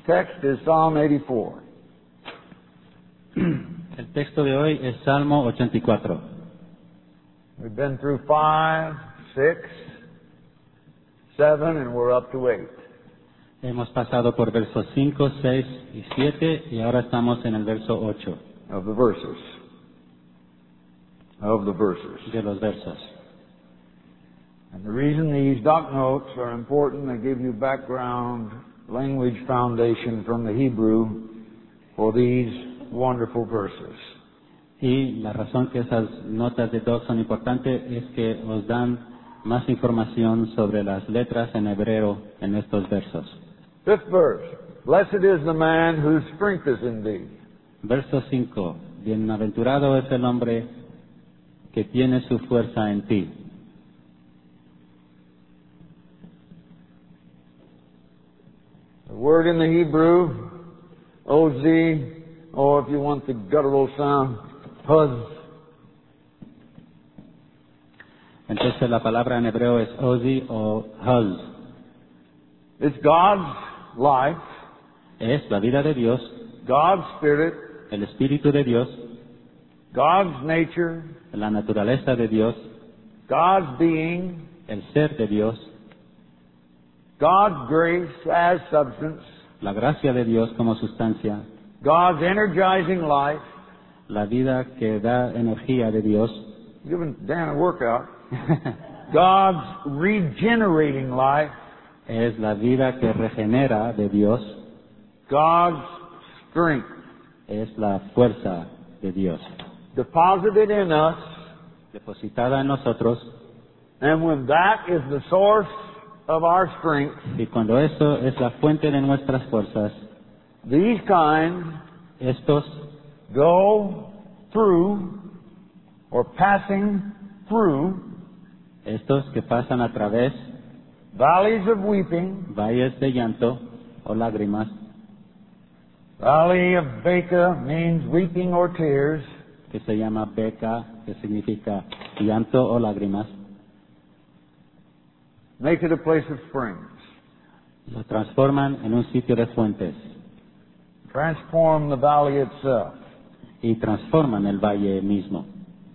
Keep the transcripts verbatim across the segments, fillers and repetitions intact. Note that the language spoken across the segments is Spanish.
text is Psalm eighty-four. El texto de hoy es Salmo ochenta y cuatro. We've been through five, six, seven, and we're up to eight. Hemos pasado por versos cinco, seis y siete y ahora estamos en el verso ocho Of the verses. Of the verses. de los versos. And the reason these doc notes are important, they give you background, language foundation from the Hebrew for these wonderful verses. Y la razón que esas notas de doc son importantes es que os dan más información sobre las letras en hebreo en estos versos. Fifth verse. Blessed is the man whose strength is in thee. Verso cinco. Bienaventurado es el hombre que tiene su fuerza en ti. The word in the Hebrew, oz, or if you want the guttural sound, huz. Entonces la palabra en hebreo es ozi o huz. It's God's life, Es la vida de Dios, God's spirit, el espíritu de Dios, God's nature, la naturaleza de Dios, God's being, el ser de Dios, God's grace as substance, la gracia de Dios como sustancia, God's energizing life. la vida que da energía de Dios, Giving Dan a workout. God's regenerating life, es la vida que regenera de Dios, God's strength, es la fuerza de Dios, deposited in us, depositada en nosotros, and when that is the source of our strength, y cuando eso es la fuente de nuestras fuerzas, these kind estos go through or passing through estos que pasan a través valleys of weeping, valles de llanto o lágrimas. Valley of Baca means weeping or tears, Que se llama beca, que significa llanto o lágrimas, make it a place of springs. lo transforman en un sitio de fuentes Transform the valley itself. y transforman el valle mismo.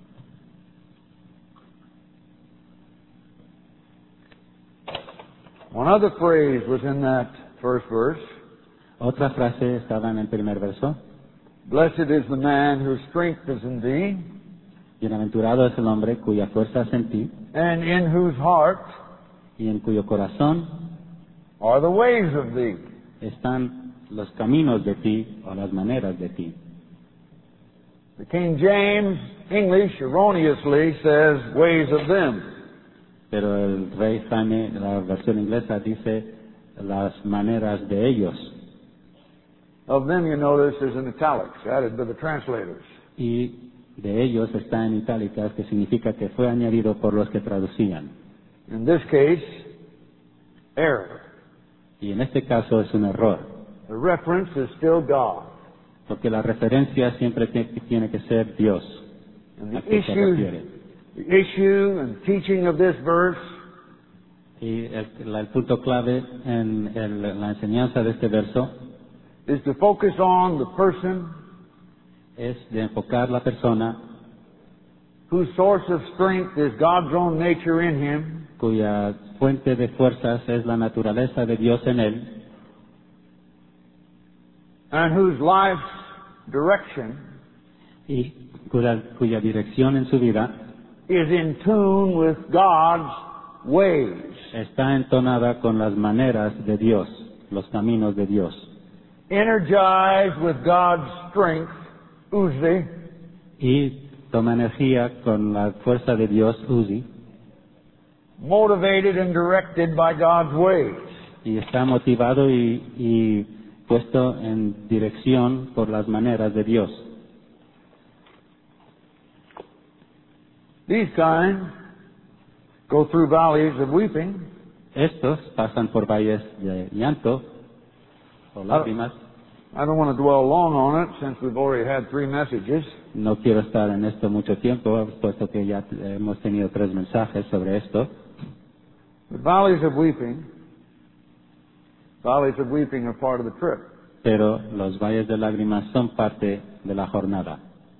One other phrase was in that first verse. Otra frase estaba en el primer verso. Blessed is the man whose strength is in thee, Bienaventurado es el hombre cuya fuerza es en ti and in whose heart y en cuyo corazón are the ways of thee. están los caminos de ti o las maneras de ti. The King James English erroneously says ways of them. Pero el Rey Jaime, la versión inglesa, dice las maneras de ellos. Of them, you notice, is in italics, added by the translators. Y de ellos está en itálicas, que significa que fue añadido por los que traducían. In this case, error. Y en este caso es un error, The reference is still God. porque la referencia siempre tie- tiene que ser Dios. And ¿A the qué se issue, refiere? the issue and teaching of this verse Y el, la- el punto clave en el- la enseñanza de este verso is to focus on the person es de enfocar la persona whose source of strength is God's own nature in him, cuya fuente de fuerzas es la naturaleza de Dios en él, and whose life's direction y cuya, cuya dirección en su vida is in tune with God's ways. está entonada con las maneras de Dios, los caminos de Dios, Energized with God's strength, Uzi, y toma energía con la fuerza de Dios, Uzi, motivated and directed by God's ways. y está motivado y, y puesto en dirección por las maneras de Dios. These kind go through valleys of weeping. Estos pasan por valles de llanto o lágrimas. I don't want to dwell long on it since we've already had three messages. No quiero estar en esto mucho tiempo, puesto que ya hemos tenido tres mensajes sobre esto. The valleys of weeping, valleys of weeping are part of the trip. pero los valles de lágrimas son parte de la jornada.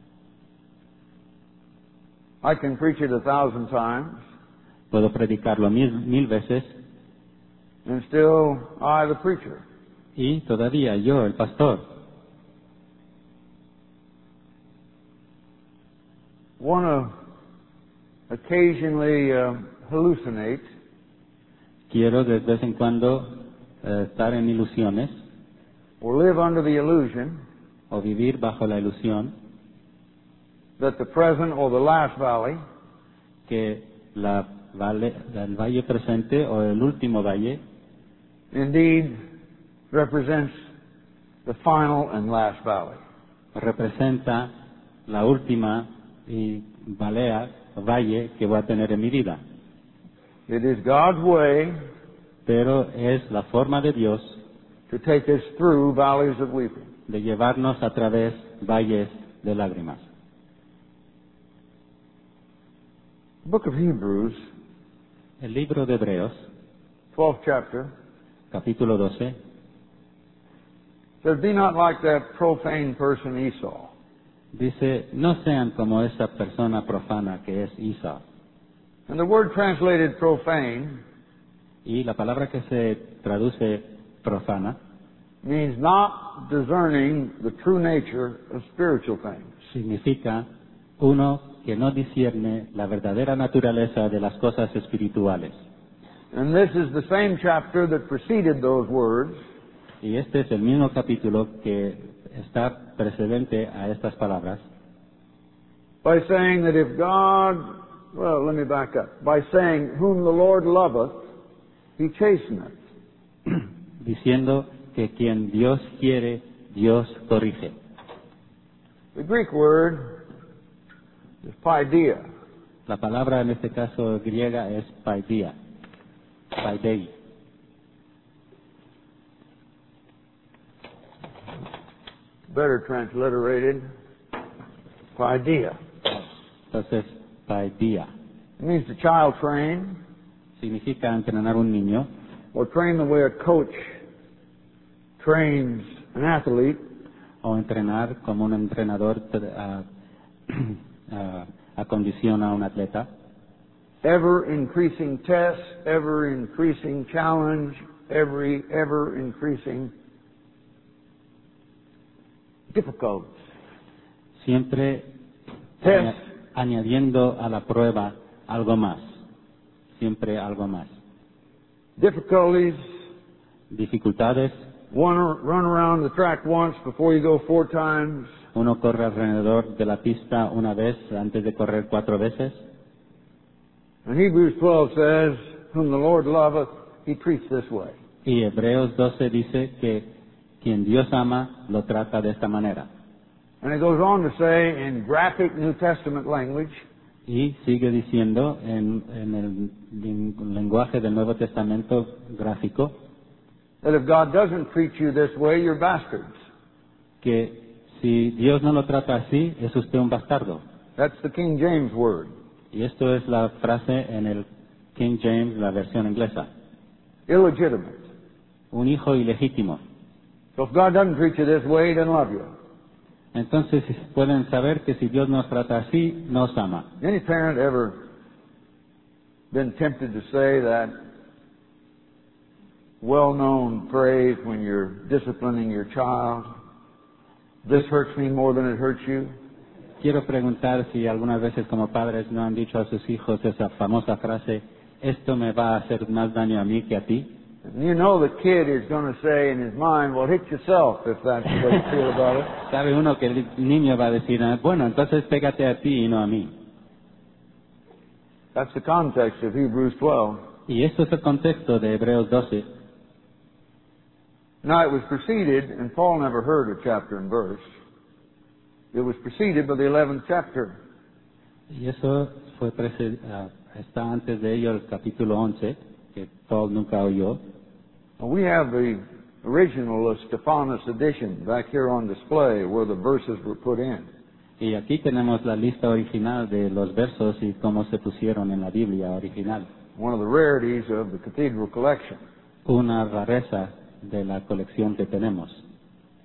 I can preach it a thousand times, Puedo predicarlo mil, mil veces and still I, the preacher, y todavía yo, el pastor, want to occasionally uh, hallucinate quiero de vez en cuando eh, estar en ilusiones or live under the illusion o vivir bajo la ilusión that the present or the last valley que la vale, el valle presente o el último valle indeed represents the final and last valley. representa la última y valea, valle que voy a tener en mi vida. It is God's way Pero es la forma de Dios to take us through valleys of weeping. de llevarnos a través valles de lágrimas. The book of Hebrews, El libro de Hebreos, twelfth chapter, capítulo doce, says, "Be not like that profane person Esau, dice, no sean como esa persona profana que es Isa. and the word translated profane Y la palabra que se traduce profana means not discerning the true nature of spiritual things. significa uno que no discierne la verdadera naturaleza de las cosas espirituales. And this is the same chapter that preceded those words, Y este es el mismo capítulo que está precedente a estas palabras, by saying that if God, well, let me back up, by saying, whom the Lord loveth, he chasteneth. diciendo que quien Dios quiere, Dios corrige. The Greek word is paideia. La palabra en este caso griega es paideia, paidei. Better transliterated, paideia. Entonces, paideia It means to child train, significa entrenar un niño or train the way a coach trains an athlete, o entrenar como un entrenador uh, uh, acondiciona a un atleta. ever increasing test, ever increasing challenge, every ever increasing difficulties. Siempre Test. aña- añadiendo a la prueba algo más, siempre algo más. Difficulties. Dificultades, One run around the track once before you go four times. uno corre alrededor de la pista una vez antes de correr cuatro veces. And Hebrews twelve says, whom the Lord loveth, he treats this way. Y Hebreos doce dice que quien Dios ama lo trata de esta manera. And it goes on to say in graphic New Testament language, Y sigue diciendo en, en el len- lenguaje del Nuevo Testamento gráfico that if God doesn't treat you this way, you're bastards. que si Dios no lo trata así, es usted un bastardo. That's the King James word. Y esto es la frase en el King James, la versión inglesa. Illegitimate. Un hijo ilegítimo. So if God doesn't treat you this way, he doesn't love you. Entonces pueden saber que si Dios nos trata así, nos ama. Any parent ever been tempted to say that well-known phrase when you're disciplining your child? This hurts me more than it hurts you. Quiero preguntar si algunas veces como padres no han dicho a sus hijos esa famosa frase, esto me va a hacer más daño a mí que a ti. And you know the kid is going to say in his mind, well, hit yourself if that's the way you feel about it. Sabe uno que el niño va a decir, "Ah, bueno, entonces pégate a ti y no a mí". That's the context of Hebrews twelve. Y esto es el contexto de Hebreos doce. Now it was preceded, and Paul never heard a chapter and verse. It was preceded by the eleventh chapter. Y eso fue prece- ah, está antes de ello el capítulo once, que Paul nunca oyó. We have the original Stephanus edition back here on display where the verses were put in. Y aquí tenemos la lista original de los versos y cómo se pusieron en la Biblia original. One of the rarities of the cathedral collection. Una rareza de la colección que tenemos.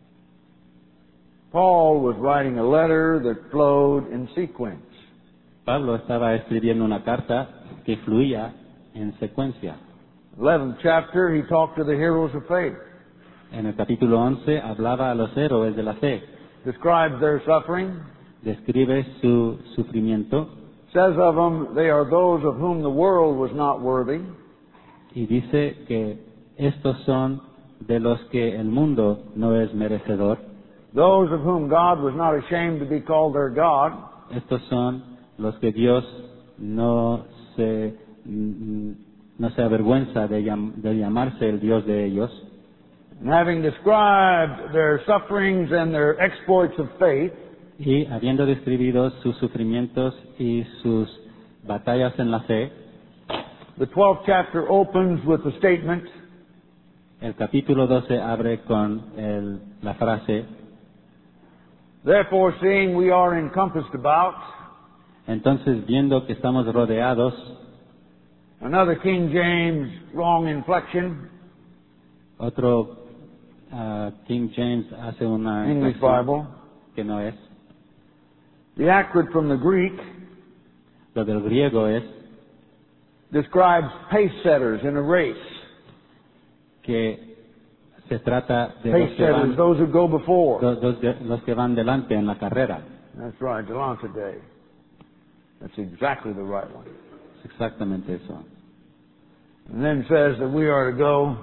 Paul was writing a letter that flowed in sequence. Pablo estaba escribiendo una carta que fluía en secuencia. eleventh chapter, he talked to the heroes of faith, En el capítulo once hablaba a los héroes de la fe, describes their suffering, describe su sufrimiento says of them, they are those of whom the world was not worthy, y dice que estos son de los que el mundo no es merecedor. those of whom God was not ashamed to be called their God, Estos son los que Dios no se, no se avergüenza de, llam- de llamarse el Dios de ellos. and having described their sufferings and their exploits of faith, Y habiendo describido sus sufrimientos y sus batallas en la fe, the twelfth chapter opens with the statement, el capítulo doce abre con el- la frase: therefore seeing we are encompassed about, entonces viendo que estamos rodeados. another King James wrong inflection, Otro ah, King James hace una English inflexión Bible, que no es. the acrid from the Greek Lo del griego es describes pace setters in a race. que se trata de los Pace que setters, van, those who go before. los, los de- los que van delante en la carrera. That's right, Delonte Day. That's exactly the right one. Es exactamente eso. And then says that we are to go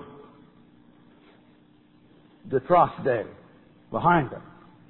detrás de, behind them.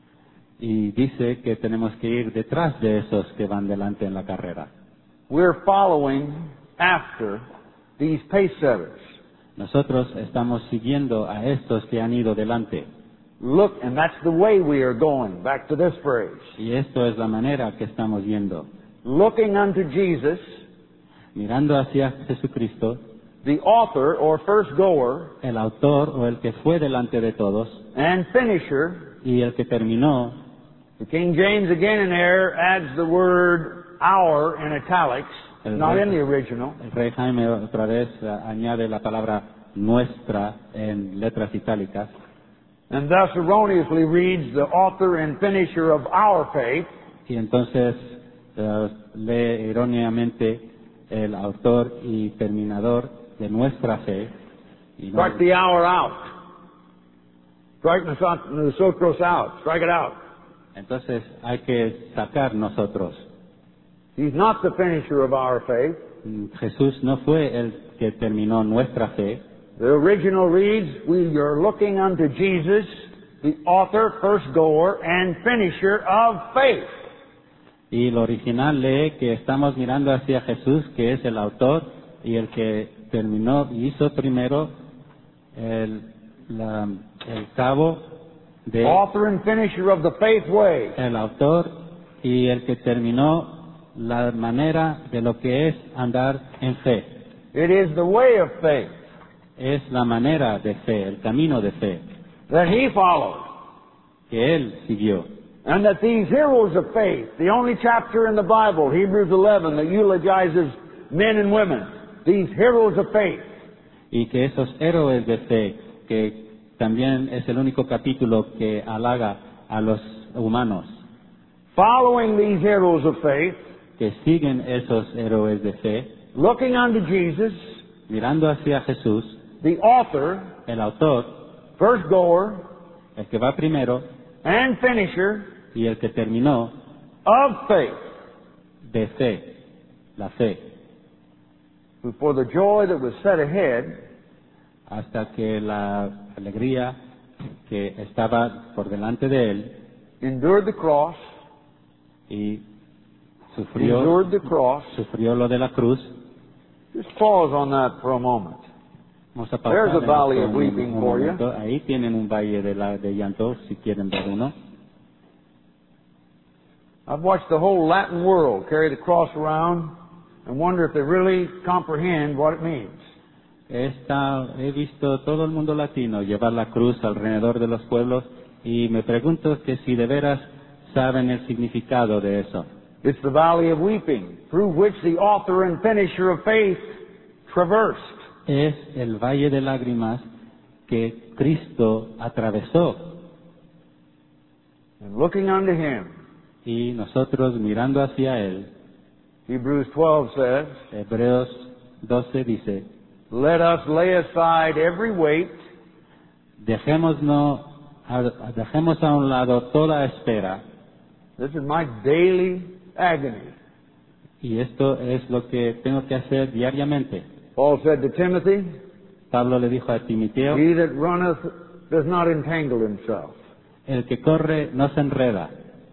Y dice que tenemos que ir detrás de esos que van delante en la carrera. We're following after these pace setters. Nosotros estamos siguiendo a estos que han ido delante. Look, and that's the way we are going. Back to this phrase. Y esto es la manera que estamos yendo. Looking unto Jesus, Mirando hacia Jesucristo, the author or first goer el autor o el que fue delante de todos and finisher. y el que terminó. The King James again in there adds the word our in italics, El not rey- in the original. El rey Jaime otra vez eh, añade la palabra nuestra en letras itálicas And thus erroneously reads the author and finisher of our faith, y entonces eh, lee erróneamente el autor y terminador de nuestra fe. Y no- strike the hour out. Strike nosot- nosotros out. Strike it out. entonces hay que sacar nosotros. He's not the finisher of our faith. Mm, Jesús no fue el que terminó nuestra fe. The original reads, we are looking unto Jesus, the author, first goer, and finisher of faith. Y lo original lee que estamos mirando hacia Jesús, que es el autor y el que terminó y hizo primero el, la- el cabo de Author and finisher of the faith way. el autor y el que terminó la manera de lo que es andar en fe. It is the way of faith Es la manera de fe, el camino de fe that he followed. que él siguió. And that these heroes of faith, the only chapter in the Bible, Hebrews eleven, that eulogizes men and women, these heroes of faith, Y que esos héroes de fe, que también es el único capítulo que halaga a los humanos, following these heroes of faith, que siguen esos héroes de fe, looking unto Jesus, mirando hacia Jesús, the author, el autor, first goer, el que va primero and finisher y el que terminó of faith, de fe, la fe, who for the joy that was set ahead hasta que la alegría que estaba por delante de él endured the cross, y sufrió, endured the cross. sufrió lo de la cruz. Just pause on that for a moment. Vamos a pausar There's a en valley esto of un- weeping un for you. momento. Ahí tienen un valle de, la, de llanto, si quieren ver uno. I've watched the whole Latin world carry the cross around and wonder if they really comprehend what it means. He, estado- he visto todo el mundo latino llevar la cruz alrededor de los pueblos y me pregunto que si de veras saben el significado de eso. It's the valley of weeping, through which the author and finisher of faith traversed. Es el valle de lágrimas que Cristo atravesó. and looking unto Him. Y nosotros mirando hacia Él, Hebrews twelve says, Hebreos doce dice, let us lay aside every weight dejémonos, a- dejemos a un lado toda espera. This is my daily agony. Y esto es lo que tengo que hacer diariamente. Paul said to Timothy, Pablo le dijo a Timoteo, he that runneth does not entangle himself. el que corre no se enreda.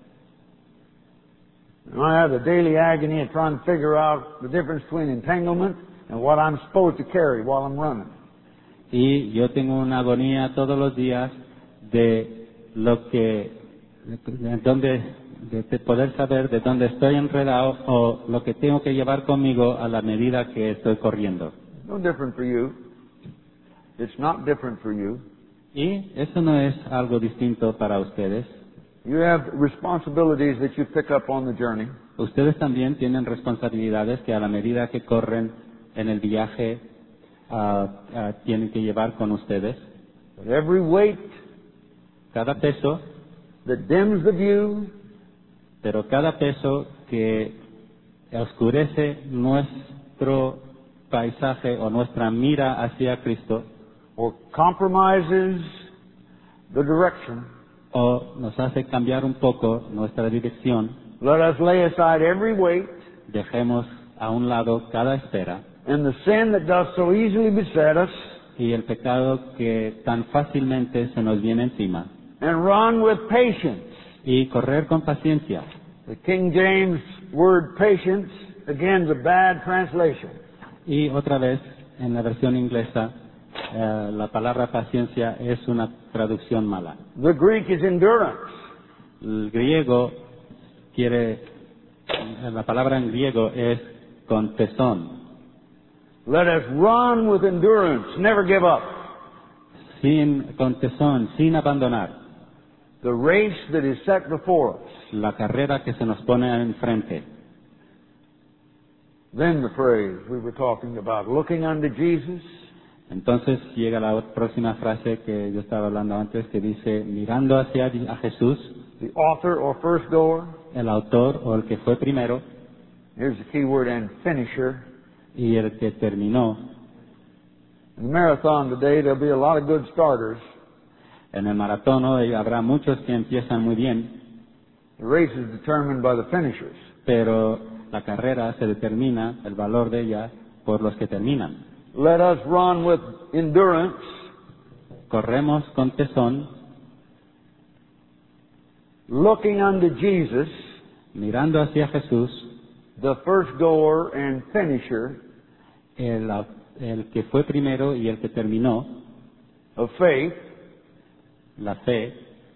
And I have the daily agony of trying to figure out the difference between entanglement and what I'm supposed to carry while I'm running. Y yo tengo una agonía todos los días de lo que, de, dónde, de, de poder saber de dónde estoy enredado o lo que tengo que llevar conmigo a la medida que estoy corriendo. No different for you. It's not different for you. Y eso no es algo distinto para ustedes. You have responsibilities that you pick up on the journey. Ustedes también tienen responsabilidades que a la medida que corren en el viaje ah, ah, tienen que llevar con ustedes. But every weight Cada peso, that dims the view, pero cada peso que oscurece nuestro paisaje o nuestra mira hacia Cristo or compromises the direction, o nos hace cambiar un poco nuestra dirección, let us lay aside every weight dejemos a un lado cada espera and the sin that doth so easily beset us, y el pecado que tan fácilmente se nos viene encima and run with patience. y correr con paciencia. The King James word patience, again, is a bad translation. Y otra vez, en la versión inglesa, eh, la palabra paciencia es una traducción mala. The Greek is endurance. El griego quiere, eh, la palabra en griego es con tesón, Let us run with endurance, never give up. sin, con tesón, sin abandonar The race that is set before us. la carrera que se nos pone enfrente. Then the phrase we were talking about, looking unto Jesus, Entonces llega la próxima frase que yo estaba hablando antes, que dice, mirando hacia a Jesús, the author or first goer. el autor o el que fue primero Here's the key word, and finisher. y el que terminó. In the marathon today, there'll be a lot of good starters. En el maratón hoy habrá muchos que empiezan muy bien, The race is determined by the finishers. pero la carrera se determina, el valor de ella, por los que terminan. Let us run with endurance, Corremos con tesón, looking unto Jesus, mirando hacia Jesús, the first goer and finisher el, el que fue primero y el que terminó, of faith. la fe.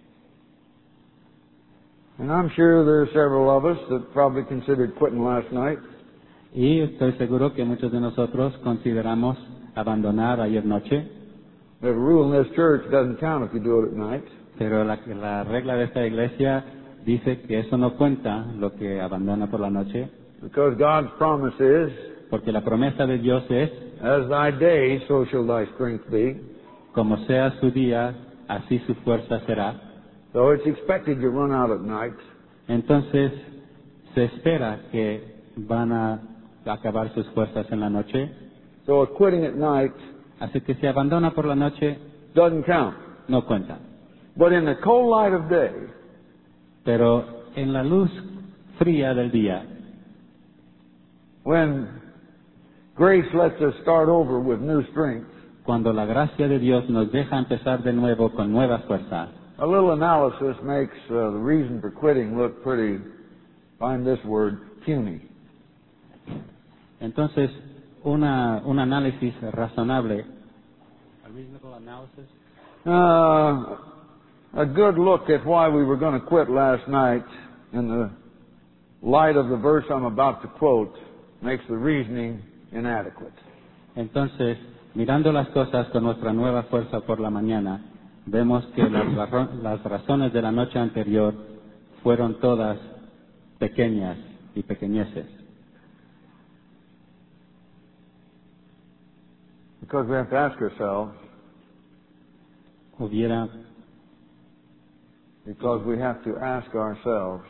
And I'm sure there are several of us that probably considered quitting last night. Y estoy seguro que muchos de nosotros consideramos abandonar ayer noche, The rule in this church doesn't count if you do it at night. pero la, la regla de esta iglesia dice que eso no cuenta lo que abandona por la noche, Because God's promise is, porque la promesa de Dios es, as thy day, so shall thy strength be. como sea su día, así su fuerza será. So it's expected you run out at night. Entonces, se espera que van a acabar sus fuerzas en la noche, So quitting at night así que si abandona por la noche, doesn't count. no cuenta. But in the cold light of day, Pero en la luz fría del día, when grace lets us start over with new strength, cuando la gracia de Dios nos deja empezar de nuevo con nueva fuerza, a little analysis makes uh, the reason for quitting look pretty, find this word, puny. entonces una, un análisis razonable, Uh, a good look at why we were going to quit last night in the light of the verse I'm about to quote makes the reasoning inadequate. entonces mirando las cosas con nuestra nueva fuerza por la mañana, vemos que las, razon- las razones de la noche anterior fueron todas pequeñas y pequeñeces. Because we have to ask ourselves, Hubiera, Because we have to ask ourselves,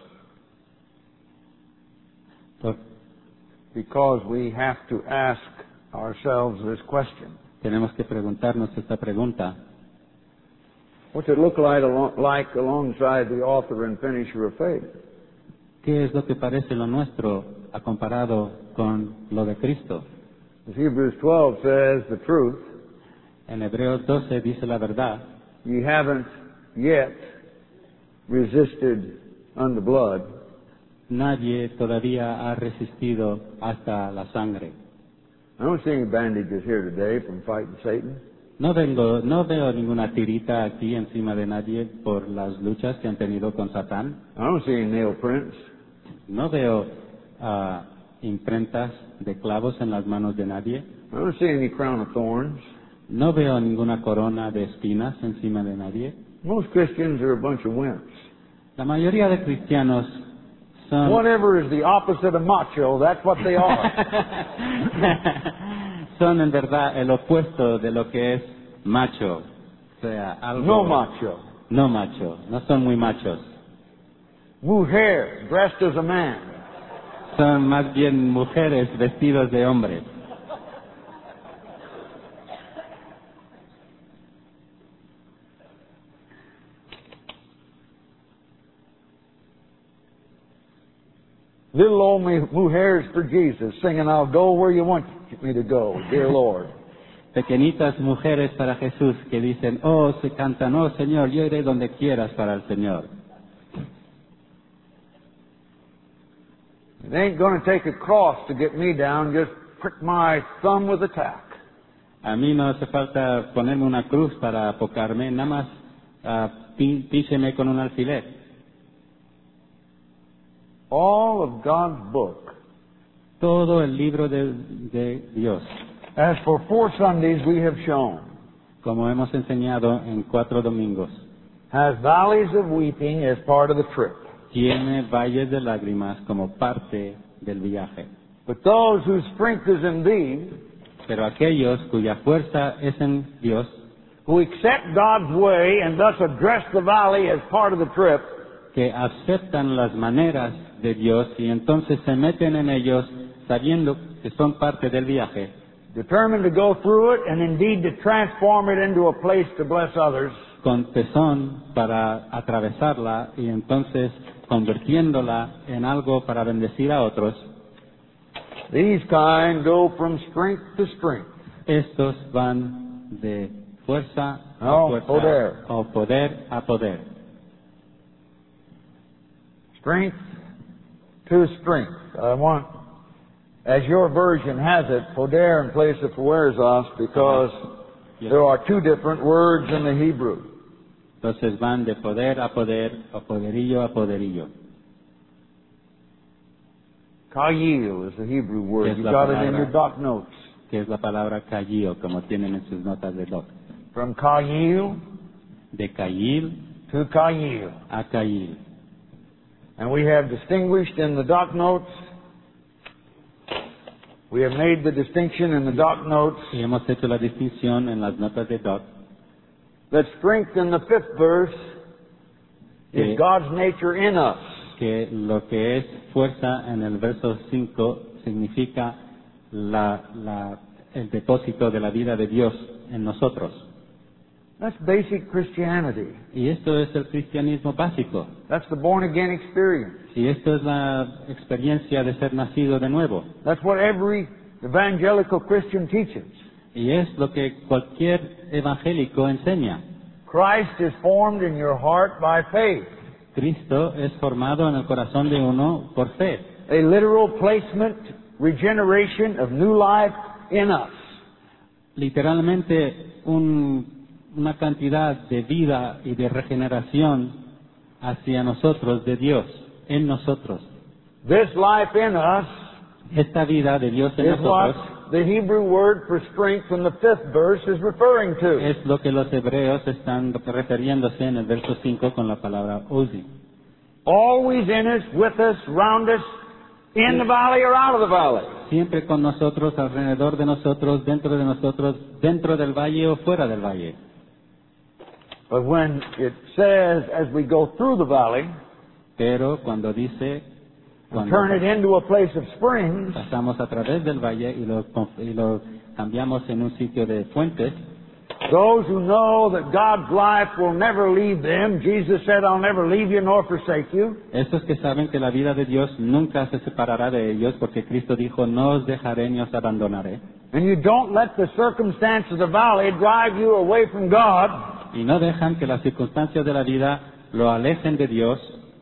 Por- because we have to ask ourselves this question. tenemos que preguntarnos esta pregunta. What's it look like, along, like alongside the author and finisher of faith? ¿Qué es lo que parece lo nuestro a comparado con lo de Cristo? As Hebrews twelve says, the truth, En Hebreos doce dice la verdad, ye haven't yet resisted unto blood, nadie todavía ha resistido hasta la sangre. I don't see any bandages here today from fighting Satan. No vengo, no veo ninguna tirita aquí encima de nadie por las luchas que han tenido con Satán. I don't see any nail prints. No veo ah, imprentas de clavos en las manos de nadie. I don't see any crown of thorns. No veo ninguna corona de espinas encima de nadie. Most Christians are a bunch of wimps. La mayoría de cristianos son Whatever is the opposite of macho, that's what they are. son en verdad el opuesto de lo que es macho. O sea, algo No macho. no macho, no son muy machos. Mujer, dressed as a man. Son más bien mujeres vestidos de hombres. Little old mu- mujeres for Jesus, singing, I'll go where you want me to go, dear Lord. Pequeñitas mujeres para Jesús que dicen, oh, se cantan, oh Señor, yo iré donde quieras para el Señor. It ain't going to take a cross to get me down, just prick my thumb with a tack. A mí no hace falta ponerme una cruz para apocarme, nada más uh, pí- píseme con un alfiler. All of God's book. Todo el libro de, de Dios, As for four Sundays we have shown, como hemos enseñado en cuatro domingos, has valleys of weeping as part of the trip. tiene valles de lágrimas como parte del viaje. But those whose strength is in thee, Pero aquellos cuya fuerza es en Dios, who accept God's way and thus address the valley as part of the trip, que aceptan las maneras de Dios y entonces se meten en ellos sabiendo que son parte del viaje, determined to go through it and indeed to transform it into a place to bless others, con tesón para atravesarla y entonces convirtiéndola en algo para bendecir a otros, these kind go from strength to strength. estos van de fuerza a Oh, fuerza poder. o poder a poder. Strength to strength. I want, as your version has it, poder in place of poerzos, because Yes. there are two different words in the Hebrew. Entonces van de poder a poder o poderillo a poderillo. Kayil is the Hebrew word. Es You la got it in palabra. your doc notes. Que es la palabra kayil, como tienen en sus notas de doc. From Kayil De kayil to Kayil. a kayil. And we have distinguished in the doc notes, we have made the distinction in the doc notes Y hemos hecho la distinción en las notas de doc that strength in the fifth verse is Sí. God's nature in us. que lo que es fuerza en el verso cinco significa la, la, el depósito de la vida de Dios en nosotros. That's basic Christianity. Y esto es el cristianismo básico. That's the born again experience. Y esto es la experiencia de ser nacido de nuevo. That's what every evangelical Christian teaches. Y es lo que cualquier evangélico enseña. Christ is formed in your heart by faith. Cristo es formado en el corazón de uno por fe. A literal placement, regeneration of new life in us. Literalmente un, una cantidad de vida y de regeneración hacia nosotros, de Dios, en nosotros. This life in us Esta vida de Dios en is what nosotros the Hebrew word for strength in the fifth verse is referring to. es lo que los hebreos están refiriéndose en el verso cinco con la palabra Uzi. Always in us, with us, round us, in the valley or out of the valley. Siempre con nosotros, alrededor de nosotros, dentro de nosotros, dentro del valle o fuera del valle. But when it says, as we go through the valley, Pero cuando dice, and cuando turn it into a place of springs, pasamos a través del valle y lo, y lo cambiamos en un sitio de fuentes, those who know that God's life will never leave them, Jesus said, I'll never leave you nor forsake you. esos que saben que la vida de Dios nunca se separará de ellos, porque Cristo dijo, no os dejaré ni os abandonaré. And you don't let the circumstance of the valley drive you away from God. Y no dejan que las circunstancias de la vida lo alejen de Dios.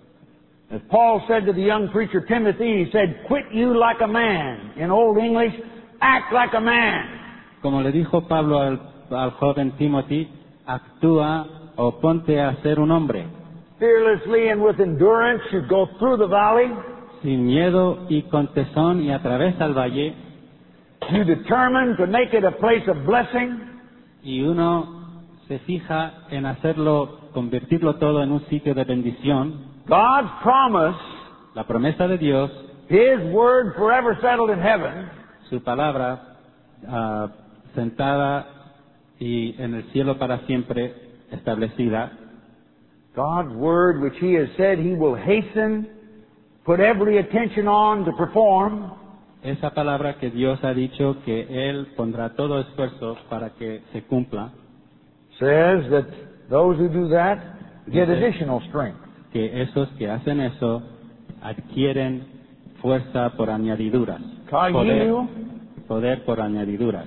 As Paul said to the young preacher Timothy, he said, quit you like a man. In Old English, act like a man. Como le dijo Pablo al, al joven Timothy, actúa o ponte a ser un hombre. Fearlessly and with endurance, you go through the valley. Sin miedo y con tesón y atravesa el valle. You determine to make it a place of blessing. Y uno se fija en hacerlo, convertirlo todo en un sitio de bendición. God's promise, La promesa de Dios, His word forever settled in heaven, su palabra ah, sentada y en el cielo para siempre establecida. God's word which He has said He will hasten, put every attention on to perform, Esa palabra que Dios ha dicho que Él pondrá todo esfuerzo para que se cumpla, says that those who do that get Dice additional strength. que esos que hacen eso adquieren fuerza por añadiduras, poder, Kayil, poder por añadiduras,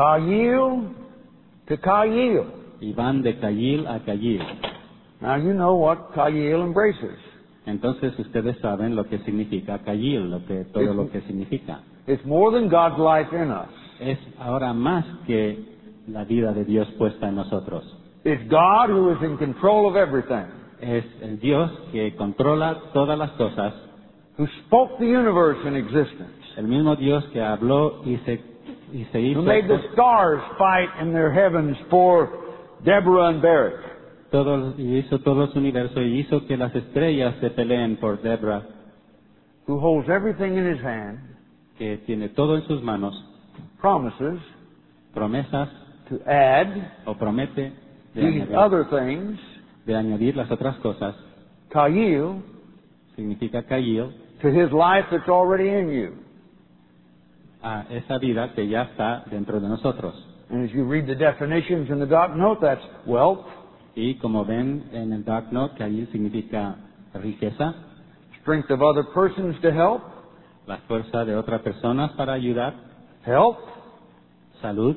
Kayil to Kayil. y van de Kayil a Kayil. Now you know what Kayil embraces. Entonces ustedes saben lo que significa Kayil, lo que, todo lo que significa. It's more than God's life in us. Es ahora más que la vida de Dios puesta en nosotros. It's God who is in control of everything, Es el Dios que controla todas las cosas, who spoke the universe in existence, el mismo Dios que habló y se, y se hizo who made the stars fight in their heavens for Deborah and Barak, todo, y hizo todo su universo y hizo que las estrellas se peleen por Debra, who holds everything in His hand, que tiene todo en sus manos, promises promesas to add o promete de these añadir, other things, de añadir las otras cosas, Kayil, significa Kayil, to His life that's already in you. a esa vida que ya está dentro de nosotros. And as you read the definitions in the doc note, that's wealth, Y como ven en el Dark Note, que allí significa riqueza, strength of other persons to help, la fuerza de otras personas para ayudar, health, salud,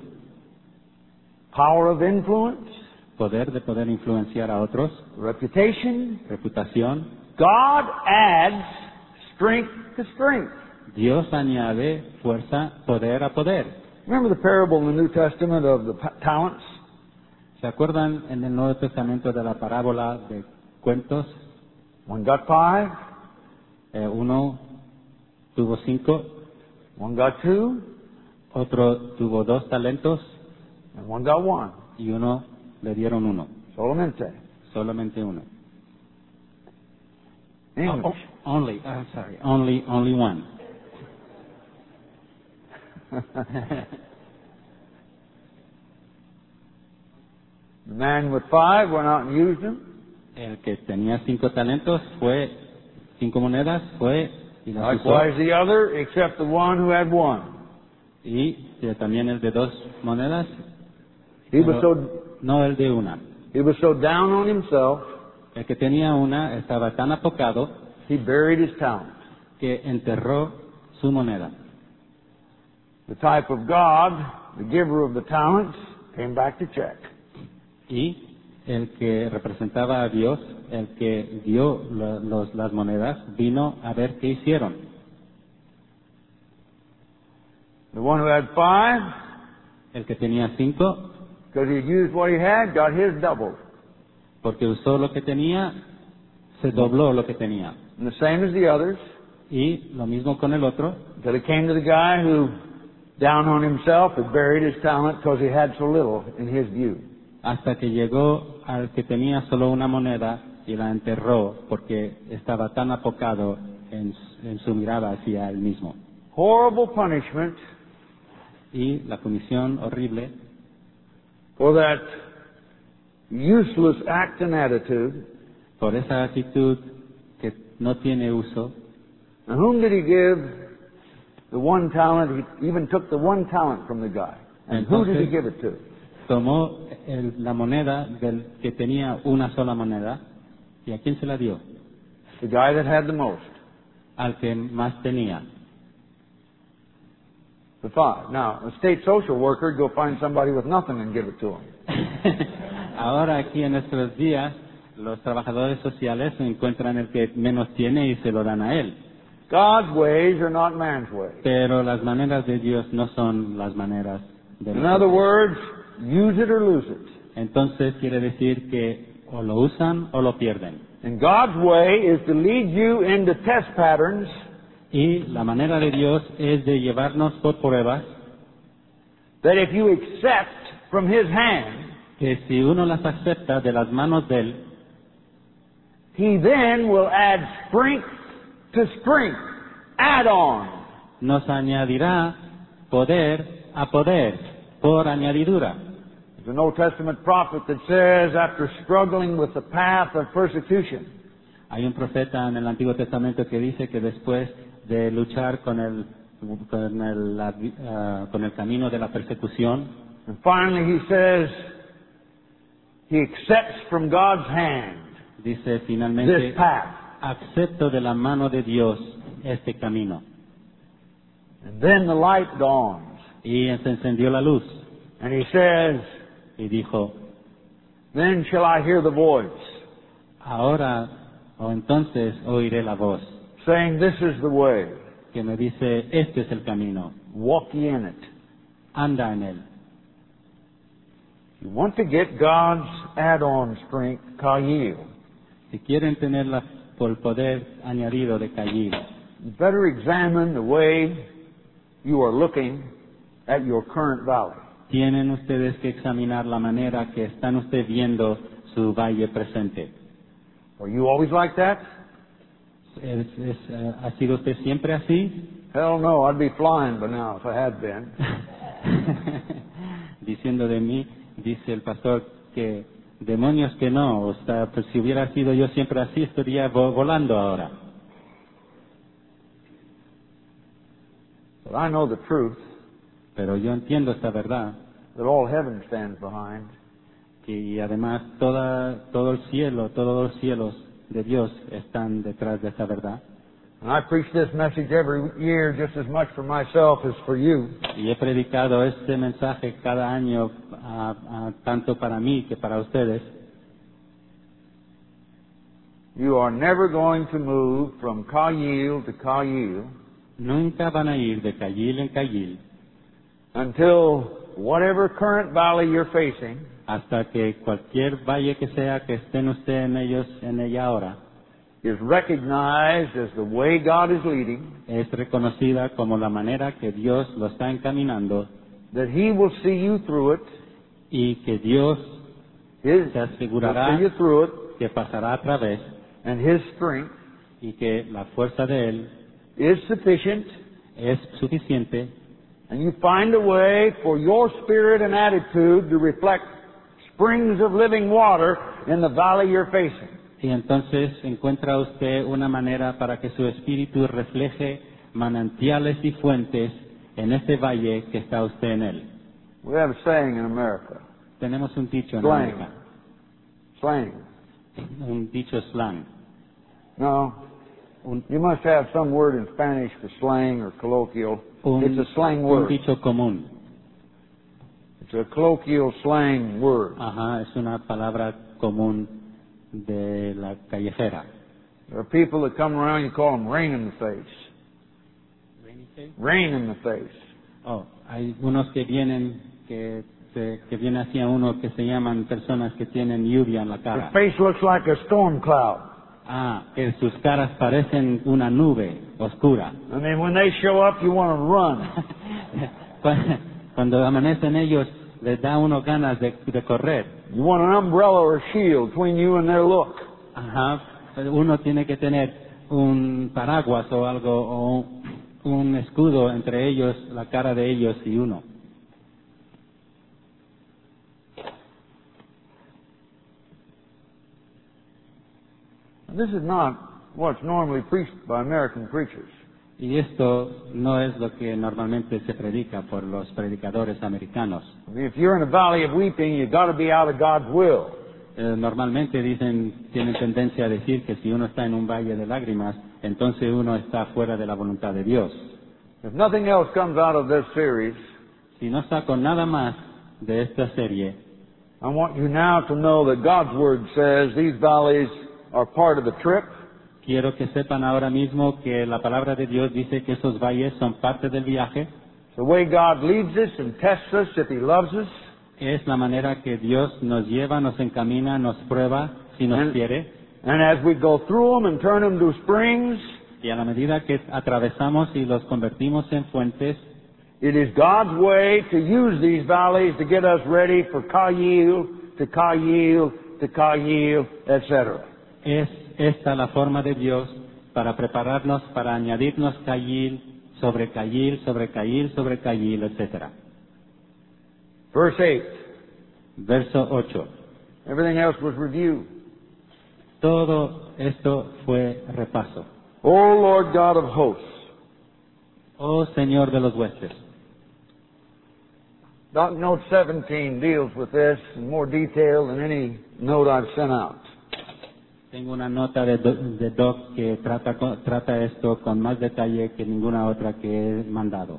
power of influence, poder de poder influenciar a otros, reputation. reputación. God adds strength to strength. Dios añade fuerza, poder a poder. Remember the parable in the New Testament of the pa- talents? ¿Se acuerdan en el Nuevo Testamento de la parábola de cuentos? One got five, Eh, uno tuvo cinco, one got two, otro tuvo dos talentos and one got one. y uno le dieron uno, Solamente. solamente uno. English. Oh, oh, only, I'm sorry, only, only one. The man with five went out and used them. El que tenía cinco talentos fue, cinco monedas fue y las usó. Likewise the other, except the one who had one. Y eh, también el de dos monedas, He was pero so no el de una. he was so down on himself, El que tenía una estaba tan apocado he buried his talent. que enterró su moneda. The type of God, the giver of the talents, came back to check. Y el que representaba a Dios, el que dio lo- los- las monedas, vino a ver qué hicieron. The one who had five, El que tenía cinco, because he used what he had, got his doubled. porque usó lo que tenía, se dobló lo que tenía. And the same as the others, Y lo mismo con el otro, until it came to the guy who, down on himself, had buried his talent because he had so little in his view. hasta que llegó al que tenía solo una moneda y la enterró porque estaba tan apocado en, en su mirada hacia él mismo. Horrible punishment Y la punición horrible for that useless act and attitude. por esa actitud que no tiene uso. And whom did he give the one talent? He even took the one talent from the guy. And who did he give it to? Tomó el- la moneda del que tenía una sola moneda, ¿y a quién se la dio? The guy that had the most. Al que más tenía. The five. Now, a state social worker would go find somebody with nothing and give it to him. Ahora aquí en nuestros días, los trabajadores sociales encuentran el que menos tiene y se lo dan a él. God's ways are not man's ways. Pero las maneras de Dios no son las maneras de In nosotros. other words, use it or lose it. Entonces quiere decir que o lo usan o lo pierden. And God's way is to lead you into test patterns Y la manera de Dios es de llevarnos por pruebas that if you accept from His hand, que si uno las acepta de las manos de Él, He then will add strength to strength, add on. nos añadirá poder a poder por añadidura. There's an Old Testament prophet that says, after struggling with the path of persecution, Hay un profeta en el Antiguo Testamento que dice que después de luchar con el, con el, la- ah, con el camino de la persecución, and finally he says, he accepts from God's hand dice this finalmente, path. acepto de la mano de Dios este camino. And then the light dawns. Y se encendió la luz And he says, y dijo, then shall I hear the voice, ahora o entonces oiré la voz saying, this is the way, que me dice, este es el camino, walk ye in it. anda en él. You want to get God's add-on strength, kayil. Si quieren tener la, el poder añadido de Cayil, You better examine the way you are looking at your current valley. tienen ustedes que examinar la manera que están ustedes viendo su valle presente. Are you always like that? ¿Es, es, eh, ¿Ha sido usted siempre así? Hell no, I'd be flying by now if I had been. Diciendo de mí, dice el pastor, que demonios que no, o sea, pues si hubiera sido yo siempre así, estaría vo- volando ahora. But I know the truth Pero yo entiendo esta verdad, that all heaven stands behind. que, y además toda, todo el cielo, todos los cielos de Dios están detrás de esta verdad. And I preach this message every year just as much for myself as for you. Y he predicado este mensaje cada año, ah, ah, tanto para mí que para ustedes. You are never going to move from Kayil to Kayil Nunca van a ir de Cayil en Cayil until whatever current valley you're facing hasta que cualquier valle que sea que estén ustedes en ellos, en ella ahora, is recognized as the way God is leading, es reconocida como la manera que Dios lo está encaminando that He will see you through it. y que Dios His, se will asegurará see you through it, que pasará a través and His strength y que la fuerza de Él is sufficient, es suficiente and you find a way for your spirit and attitude to reflect springs of living water in the valley you're facing. y entonces encuentra usted una manera para que su espíritu refleje manantiales y fuentes en este valle que está usted en él. We have a saying in America, Tenemos un dicho en slang, América, slang. un dicho slang. No, you must have some word in Spanish for slang or colloquial. Un, It's a slang un word. dicho común. It's a colloquial slang word. Ajá, es una palabra común de la callejera. There are people that come around, you call them rain in the face. Rain in the face. Oh, hay unos que vienen que se, que viene hacia uno que se llaman personas que tienen lluvia en la Their cara. face looks like a storm cloud. Ah, que sus caras parecen una nube oscura. I mean, when they show up, you want to run. Cuando- Cuando amanecen ellos, les da uno ganas de, de correr. You want an umbrella or shield between you and their look. Ajá, uno tiene que tener un paraguas o algo, o un escudo entre ellos, la cara de ellos y uno. This is not what's normally preached by American preachers. Y esto no es lo que normalmente se predica por los predicadores americanos. If you're in a valley of weeping, you've got to be out of God's will. Eh, normalmente dicen, tienen tendencia a decir que si uno está en un valle de lágrimas, entonces uno está fuera de la voluntad de Dios. If nothing else comes out of this series, Si no saco nada más de esta serie, I want you now to know that God's Word says these valleys are part of the trip. quiero que sepan ahora mismo que la palabra de Dios dice que esos valles son parte del viaje. The way God leads us and tests us if He loves us. Es la manera que Dios nos lleva, nos encamina, nos prueba si nos And- quiere. And as we go through them and turn them to springs, Y a la medida que atravesamos y los convertimos en fuentes, it is God's way to use these valleys to get us ready for Kayil, to Kayil, to Kayil, et cetera. es esta la forma de Dios para prepararnos, para añadirnos Cayil, sobre Cayil, sobre Cayil, sobre Cayil, etcétera. Verse eight. Verso ocho. Everything else was review. Todo esto fue repaso. O Lord God of hosts. Oh Señor de los huestes. Doc Note seventeen deals with this in more detail than any note I've sent out. Tengo una nota de, Do- de Doc que trata, co- trata esto con más detalle que ninguna otra que he mandado.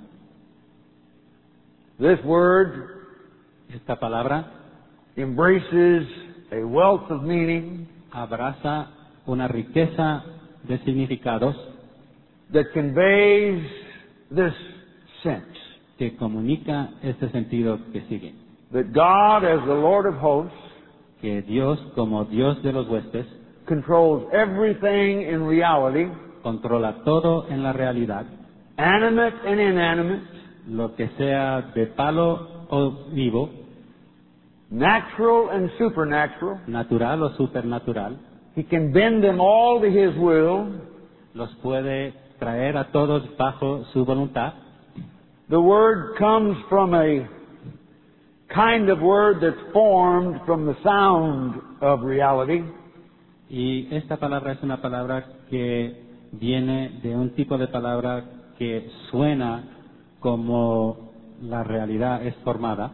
This word Esta palabra embraces a wealth of meaning abraza una riqueza de significados that conveys this sense que comunica este sentido que sigue. that God, as the Lord of hosts, Que Dios, como Dios de los huestes, controls everything in reality, controla todo en la realidad, animate and inanimate, lo que sea de palo o vivo, natural and supernatural. natural o supernatural, He can bend them all to His will. los puede traer a todos bajo su voluntad. The word comes from a kind of word that's formed from the sound of reality. Y esta palabra es una palabra que viene de un tipo de palabra que suena como la realidad es formada.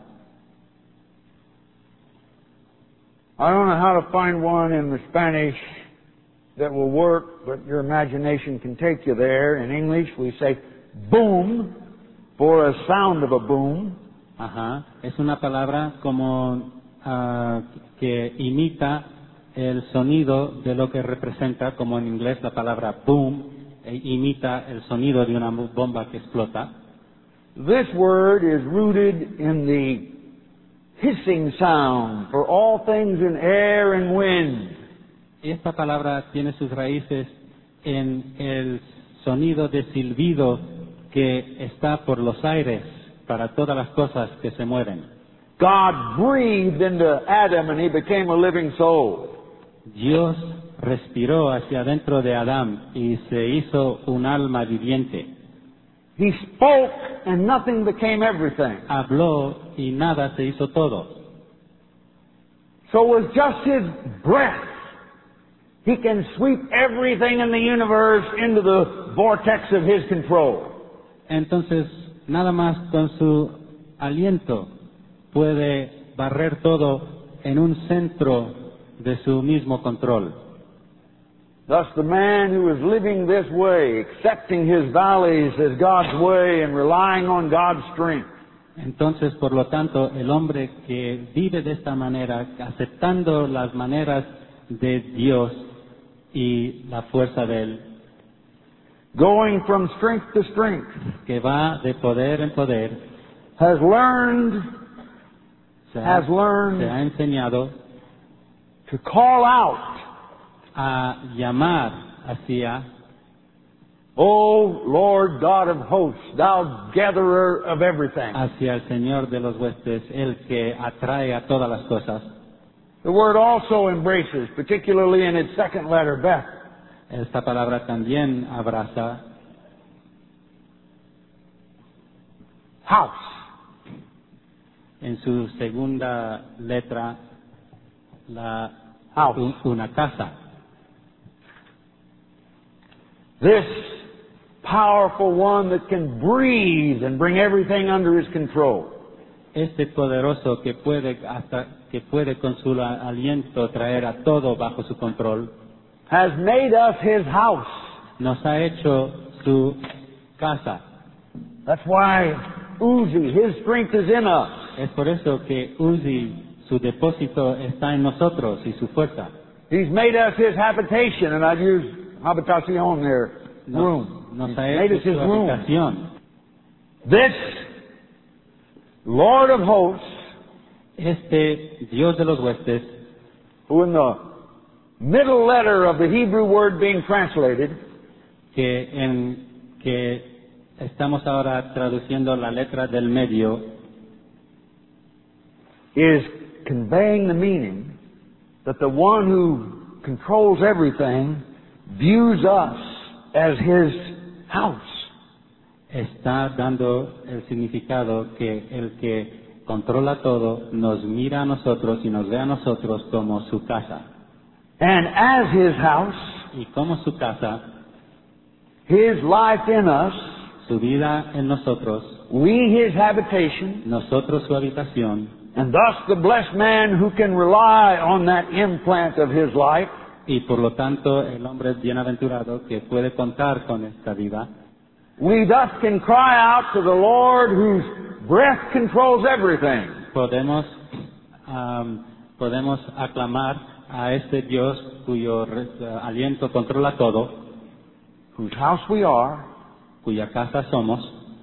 I don't know how to find one in the Spanish that will work, but your imagination can take you there. In English, we say boom for a sound of a boom. Ajá. Es una palabra como ah, que imita el sonido de lo que representa, como en inglés la palabra boom, e imita el sonido de una bomba que explota. This word is rooted in the hissing sound for all things in air and wind. Esta palabra tiene sus raíces en el sonido de silbido que está por los aires para todas las cosas que se mueven. God breathed into Adam and he became a living soul. Dios respiró hacia adentro de Adán y se hizo un alma viviente. He spoke and nothing became everything. Habló y nada se hizo todo. So with just his breath, he can sweep everything in the universe into the vortex of his control. Entonces, nada más con su aliento puede barrer todo en un centro de su mismo control. Thus the man who is living this way, accepting his valleys as God's way and relying on God's strength, Entonces, por lo tanto, el hombre que vive de esta manera, aceptando las maneras de Dios y la fuerza de Él, going from strength to strength, que va de poder en poder, has learned, se ha, has learned se ha enseñado to call out, a llamar hacia, O Lord God of hosts, thou gatherer of everything. hacia el Señor de los huestes, el que atrae a todas las cosas. The word also embraces, particularly in its second letter, Beth, Esta palabra también abraza house. en su segunda letra la, House. un- una casa. This powerful one that can breathe and bring everything under his control. Este poderoso que puede hasta que puede con su aliento traer a todo bajo su control, has made us his house. nos ha hecho su casa. That's why Uzi, his strength is in us. Es por eso que Uzi, su depósito está en nosotros y su fuerza. He's made us his habitation, and I've used habitación there, room. Nos, nos He's ha made hecho us his su room. habitación. This Lord of hosts, Este Dios de los huestes, who in the middle letter of the Hebrew word being translated, que en que estamos ahora traduciendo la letra del medio, is conveying the meaning that the one who controls everything views us as his house. está dando el significado que el que controla todo nos mira a nosotros y nos ve a nosotros como su casa. And as his house, Y como su casa, his life in us, su vida en nosotros, we his habitation, nosotros su habitación, and thus the blessed man who can rely on that implant of his life, y por lo tanto el hombre bienaventurado que puede contar con esta vida. we thus can cry out to the Lord whose breath controls everything. Podemos, um, podemos aclamar a este Dios cuyo re- aliento controla todo, Whose house we are, cuya casa somos,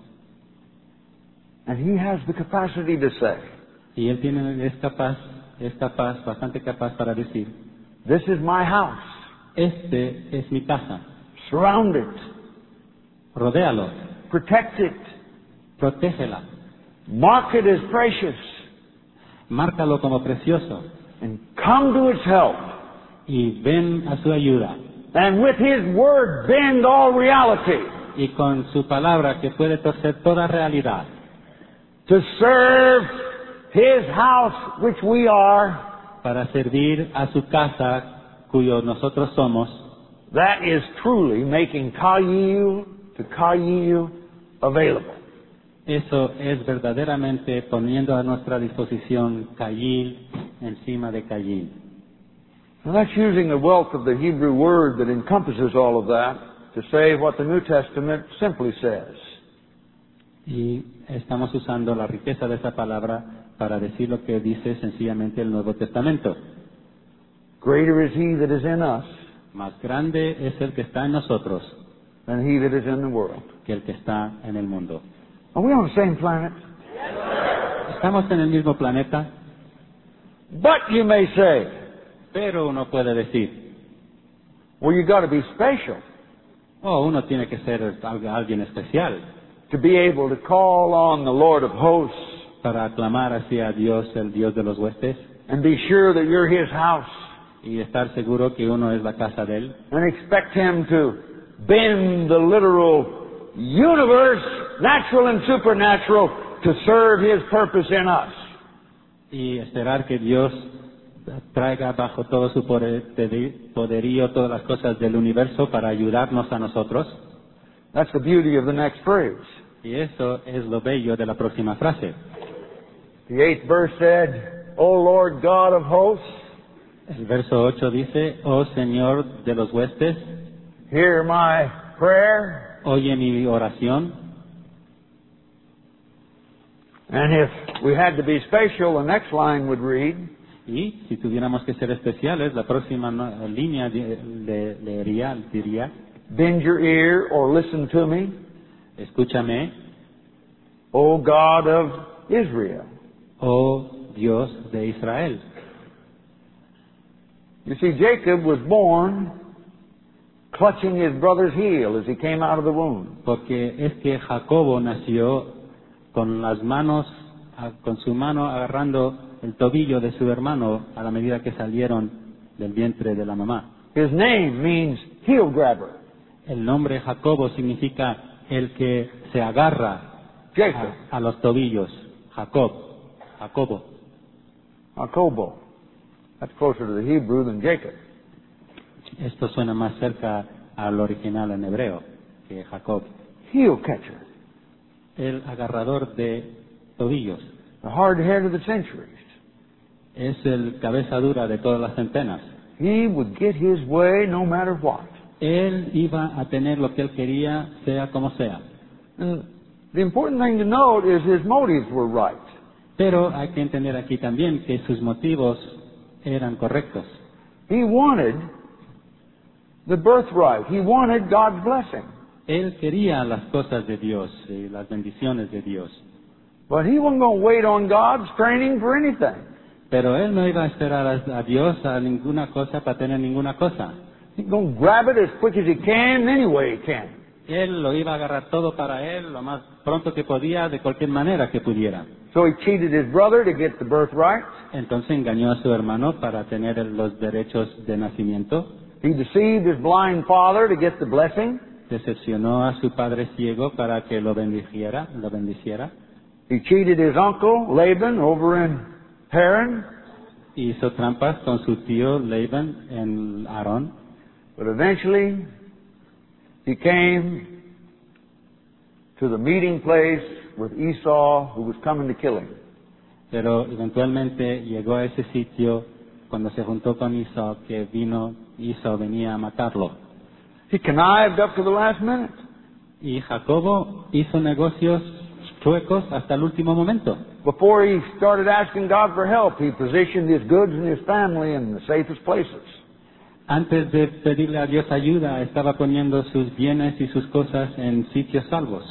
and he has the capacity to say, y él tiene, es capaz, es capaz, bastante capaz para decir, this is my house, este es mi casa, surround it, rodéalo, protect it, protégela, mark it as precious, márcalo como precioso, and come to its help, y ven a su ayuda, and with his word bend all reality, y con su palabra que puede torcer toda realidad, to serve his house which we are. para servir a su casa cuyo nosotros somos. That is truly making Kayil to Kayil available. Eso es verdaderamente poniendo a nuestra disposición Kayil encima de Kayil. And that's using the wealth of the Hebrew word that encompasses all of that to say what the New Testament simply says. Y estamos usando la riqueza de esa palabra para decir lo que dice sencillamente el Nuevo Testamento. Greater is he that is in us Más grande es el que está en nosotros than he that is in the world. que el que está en el mundo. Are we on the same planet? Estamos en el mismo planeta, But you may say, pero uno puede decir, well, you got to be special oh, uno tiene que ser al- alguien especial to be able to call on the Lord of hosts para aclamar hacia Dios, el Dios de los huestes, and be sure that you're his house y estar seguro que uno es la casa de él, and expect him to bend the literal universe, natural and supernatural, to serve his purpose in us. y esperar que Dios traiga bajo todo su poder- poderío todas las cosas del universo para ayudarnos a nosotros. That's the beauty of the next phrase. Y eso es lo bello de la próxima frase. The eighth verse said, O Lord God of hosts, El verso ocho dice, oh Señor de los huestes, hear my prayer. oye mi oración. And if we had to be special, the next line would read, Y si tuviéramos que ser especiales, la próxima no- línea di- le- leería, diría, bend your ear or listen to me, escúchame, O God of Israel. oh Dios de Israel. You see, Jacob was born clutching his brother's heel as he came out of the womb. Porque es que Jacobo nació con las manos, a- con su mano agarrando el tobillo de su hermano a la medida que salieron del vientre de la mamá. His name means heel grabber. El nombre Jacobo significa el que se agarra Jacob, a, a los tobillos. Jacob, Jacobo. Jacobo. That's closer to the Hebrew than Jacob. Esto suena más cerca al original en hebreo, que es Jacob. Heel catcher. El agarrador de tobillos. The hard head of the centuries. Es el cabeza dura de todas las centenas. He would get his way no matter what. Él iba a tener lo que él quería, sea como sea. And the important thing to note is his motives were right. Pero hay que entender aquí también que sus motivos eran correctos. He wanted the birthright. He wanted God's blessing. Él quería las cosas de Dios y las bendiciones de Dios. But he wasn't going to wait on God's training for anything. Pero él no iba a esperar a, a Dios a ninguna cosa para tener ninguna cosa. He's going to grab it as quick as he can, any way he can. Él lo iba a agarrar todo para él lo más pronto que podía, de cualquier manera que pudiera. So he cheated his brother to get the birthright. Entonces engañó a su hermano para tener el- los derechos de nacimiento. He deceived his blind father to get the blessing. Decepcionó a su padre ciego para que lo bendijera, lo bendiciera. He cheated his uncle, Laban, over in Haran. Hizo trampas con su tío Laban en Aarón. But eventually, he came to the meeting place with Esau, who was coming to kill him. Pero eventualmente llegó a ese sitio cuando se juntó con Isao, que vino, Isao venía a matarlo. He connived up to the last minute. Y Jacobo hizo negocios chuecos hasta el último momento. Before he started asking God for help, he positioned his goods and his family in the safest places. Antes de pedirle a Dios ayuda, estaba poniendo sus bienes y sus cosas en sitios salvos.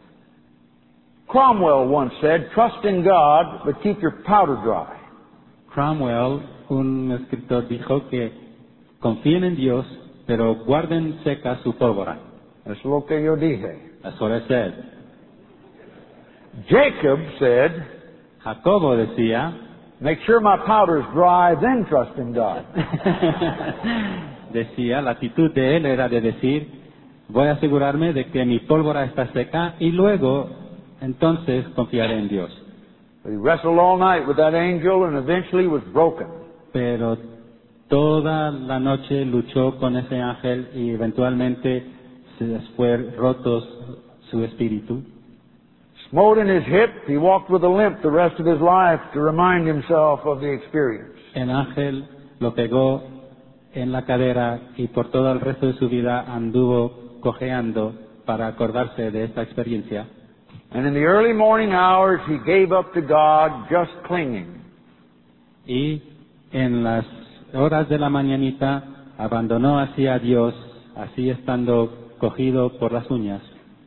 Cromwell once said, "Trust in God, but keep your powder dry." Cromwell, un escritor, dijo que confíen en Dios, pero guarden seca su pólvora. Es lo que yo dije. That's what I said. Jacob said, Jacobo decía, "Make sure my powder's dry, then trust in God." decía, la actitud de él era de decir, voy a asegurarme de que mi pólvora está seca y luego, entonces, confiaré en Dios. But he wrestled all night with that angel and eventually was broken. Pero toda la noche luchó con ese ángel y eventualmente se fue roto su espíritu. Smote in his hip, he walked with a limp the rest of his life to remind himself of the experience. El ángel lo pegó en la cadera y por todo el resto de su vida anduvo cojeando para acordarse de esta experiencia. And in the early morning hours, he gave up to God, just clinging. Y en las horas de la mañanita abandonó así a Dios, así estando cogido por las uñas,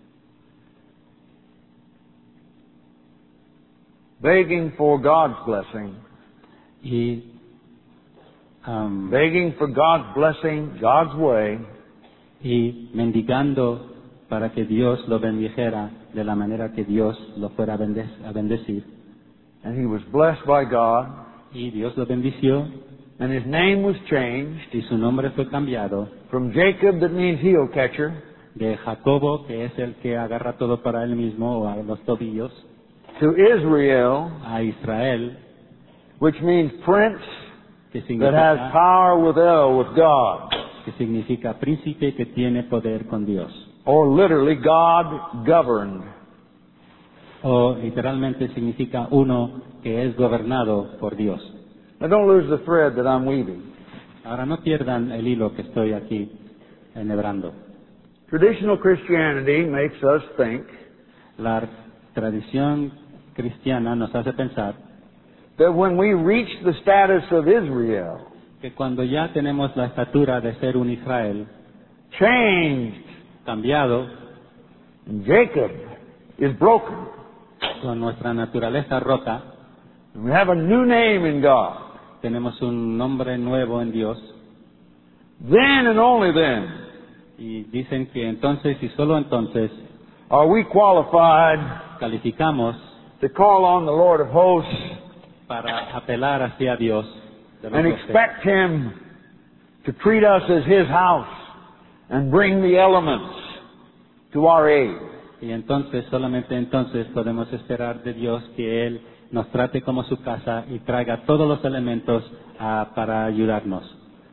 Begging for God's blessing. y um, Begging for God's blessing, God's way. y mendigando para que Dios lo bendijera de la manera que Dios lo fuera a bende- a bendecir. And he was blessed by God. Y Dios lo bendició And his name was changed y su nombre fue cambiado from Jacob, that means heel catcher, de Jacobo, que es el que agarra todo para él mismo o a los tobillos, to Israel, a Israel, which means prince que that has significa, power with El, with God. que significa príncipe que tiene poder con Dios. Or literally, God governed. O literalmente significa uno que es gobernado por Dios. Now don't lose the thread that I'm weaving. Ahora no pierdan el hilo que estoy aquí enhebrando. Traditional Christianity makes us think La tradición cristiana nos hace pensar that when we reach the status of Israel, que cuando ya tenemos la estatura de ser un Israel changed, cambiado, and Jacob is broken, con nuestra naturaleza rota, and we have a new name in God, tenemos un nombre nuevo en Dios, then and only then y dicen que entonces y solo entonces are we qualified calificamos to call on the Lord of hosts para apelar hacia Dios de los and ejércitos. expect Him to treat us as His house and bring the elements to our aid. Y entonces, solamente entonces podemos esperar de Dios que Él nos trate como su casa y traiga todos los elementos ah, para ayudarnos.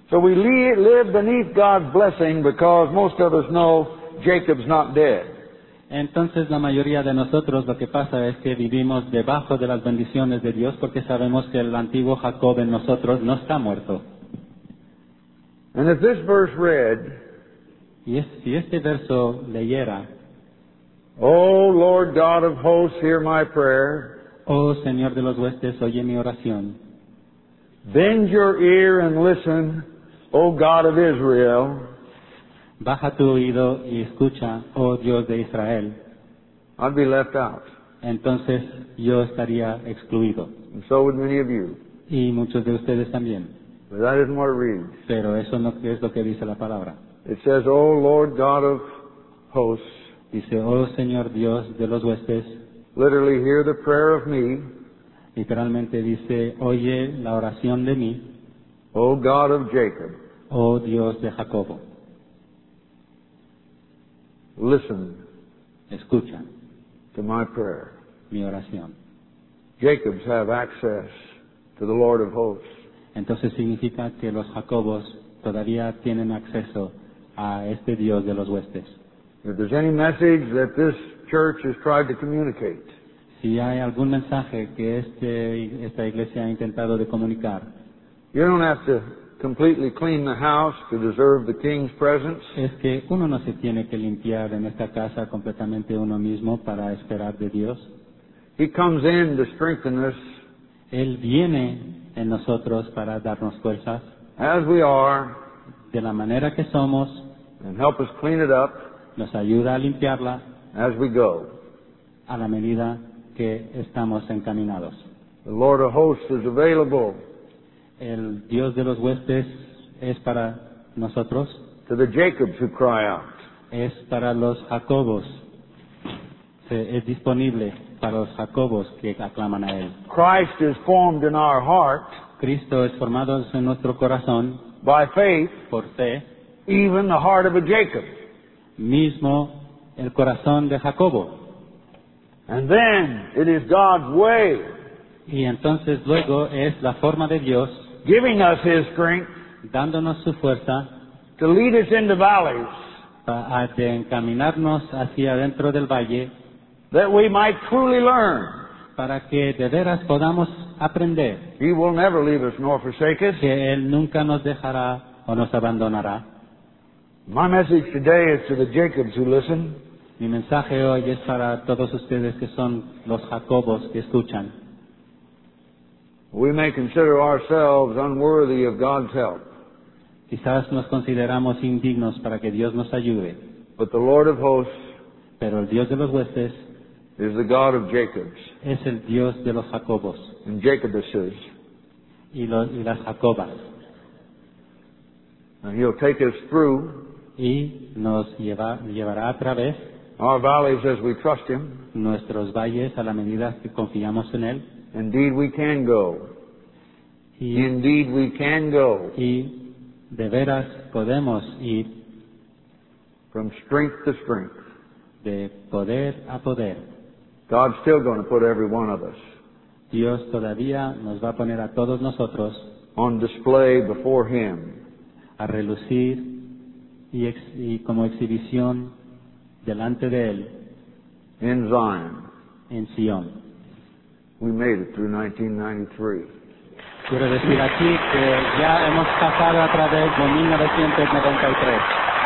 So we li- live beneath God's blessing because most of us know Jacob's not dead. Entonces la mayoría de nosotros lo que pasa es que vivimos debajo de las bendiciones de Dios porque sabemos que el antiguo Jacob en nosotros no está muerto. And if this verse read, Y es- si este verso leyera, O Lord God of hosts, hear my prayer. oh Señor de los huestes, oye mi oración. Bend your ear and listen, O God of Israel. Baja tu oído y escucha, oh Dios de Israel. I'd be left out. Entonces yo estaría excluido. And so would many of you. Y muchos de ustedes también. But that isn't what it reads. Pero eso no es lo que dice la palabra. It says, O Lord God of hosts, Dice, oh Señor Dios de los huestes. literally hear the prayer of me, Literalmente dice, oye la oración de mí, O God of Jacob. oh Dios de Jacobo. Listen Escucha to my prayer. mi oración. Jacobs have access to the Lord of hosts. Entonces significa que los Jacobos todavía tienen acceso a este Dios de los huestes. If there's any message that this church has tried to communicate, Si hay algún mensaje que este, esta iglesia ha intentado de comunicar, you don't have to completely clean the house to deserve the king's presence. es que uno no se tiene que limpiar en esta casa completamente uno mismo para esperar de Dios. He comes in to strengthen us Él viene en nosotros para darnos fuerzas as we are de la manera que somos, and help us clean it up nos ayuda a limpiarla as we go. a la medida que estamos encaminados. The Lord of hosts is available El Dios de los huestes es para nosotros, to the Jacobs who cry out. es para los Jacobos, Se- es disponible para los Jacobos que aclaman a Él. Christ is formed in our heart Cristo es formado en nuestro corazón by faith, por fe, even the heart of a Jacob. mismo el corazón de Jacobo. And then it is God's way, Y entonces luego es la forma de Dios giving us His strength dándonos su fuerza to lead us into valleys para de encaminarnos hacia dentro del valle that we might truly learn. para que de veras podamos aprender He will never leave us nor forsake us. que Él nunca nos dejará o nos abandonará. My message today is to the Jacobs who listen. Mi mensaje hoy es para todos ustedes que son los Jacobos que escuchan. We may consider ourselves unworthy of God's help, Quizás nos consideramos indignos para que Dios nos ayude, but the Lord of hosts pero el Dios de los huestes is the God of Jacobs es el Dios de los Jacobos and Jacobuses. y, los, y las Jacobas. And He'll take us through Y nos lleva- llevará a través our valleys as we trust Him. nuestros valles a la medida que confiamos en Él. Indeed, we can go. Y, Indeed, we can go y de veras podemos ir from strength to strength. de poder a poder. God's still going to put every one of us Dios todavía nos va a poner a todos nosotros on display before Him. a relucir y, ex- y como exhibición delante de Él In Zion. en Sion. We made it through nineteen ninety-three. Quiero decir aquí que ya hemos pasado a través de mil novecientos noventa y tres.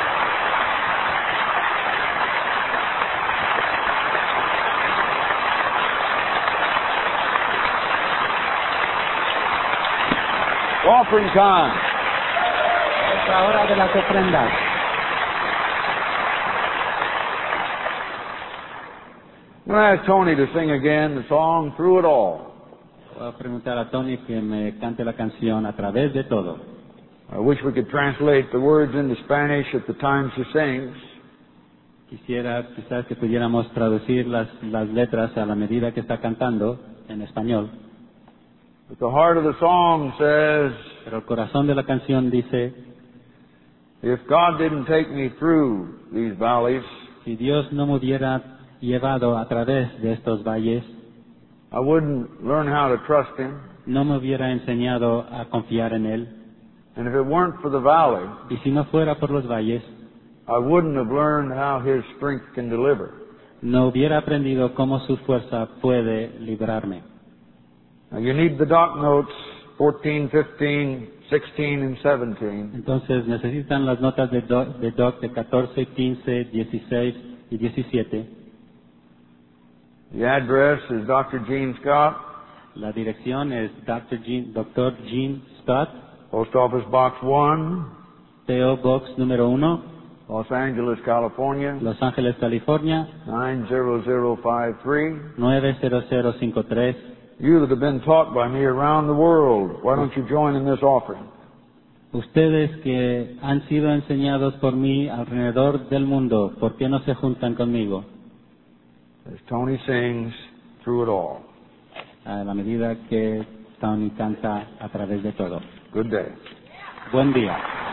Offering time. Es la hora de las ofrendas. I'm going to ask Tony to sing again the song Through It All. Voy a preguntar a Tony que me cante la canción a través de todo. I wish we could translate the words into Spanish at the time she sings. Quisiera quizás que pudiéramos traducir las, las letras a la medida que está cantando en español. But the heart of the song says, Pero el corazón de la canción dice, if God didn't take me through these valleys, si Dios no me hubiera llevado a través de estos valles, I wouldn't learn how to trust Him, no me hubiera enseñado a confiar en Él And if it weren't for the valley, Y si no fuera por los valles, I wouldn't have learned how His strength can deliver. no hubiera aprendido cómo su fuerza puede librarme. Now you need the doc notes fourteen, fifteen, sixteen, and seventeen. Entonces necesitan las notas de Doc de, doc de catorce, quince, dieciséis y diecisiete. The address is Doctor Gene Scott, La dirección es doctor Gene, doctor Gene Scott, Post Office Box one, P O Box número uno, Los Angeles, California, Los Ángeles, California, nine zero zero five three. nueve cero cero cinco tres. You that have been taught by me around the world, why don't you join in this offering? Ustedes que han sido enseñados por mí alrededor del mundo, ¿por qué no se juntan conmigo? As Tony sings through it all. A la medida que Tony canta a través de todo. Good day. Buen día.